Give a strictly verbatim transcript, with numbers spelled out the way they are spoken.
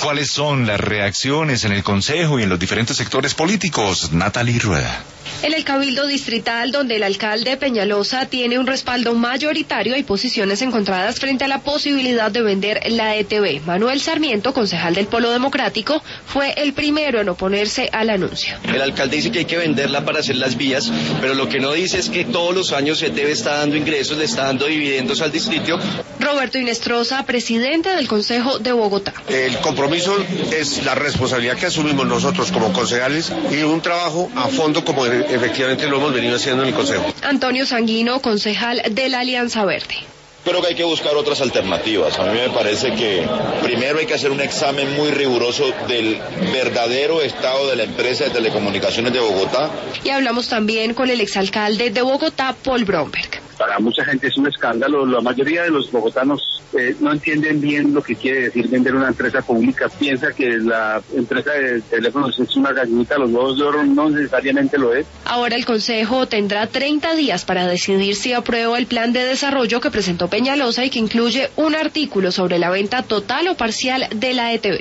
¿Cuáles son las reacciones en el Consejo y en los diferentes sectores políticos? Natalie Rueda. En el Cabildo Distrital, donde el alcalde Peñalosa tiene un respaldo mayoritario, hay posiciones encontradas frente a la posibilidad de vender la E T B. Manuel Sarmiento, concejal del Polo Democrático, fue el primero en oponerse al anuncio. El alcalde dice que hay que venderla para hacer las vías, pero lo que no dice es que todos los años E T B está dando ingresos, le está dando dividendos al distrito. Roberto Inestrosa, presidente del Consejo de Bogotá. El compromiso es la responsabilidad que asumimos nosotros como concejales y un trabajo a fondo como efectivamente lo hemos venido haciendo en el Consejo. Antonio Sanguino, concejal de la Alianza Verde. Creo que hay que buscar otras alternativas. A mí me parece que primero hay que hacer un examen muy riguroso del verdadero estado de la empresa de telecomunicaciones de Bogotá. Y hablamos también con el exalcalde de Bogotá, Paul Bromberg. Para mucha gente es un escándalo. La mayoría de los bogotanos eh, no entienden bien lo que quiere decir vender una empresa pública. Piensa que la empresa de teléfonos es una gallinita, los huevos de oro no necesariamente lo es. Ahora el Consejo tendrá treinta días para decidir si aprueba el plan de desarrollo que presentó Peñalosa y que incluye un artículo sobre la venta total o parcial de la E T B.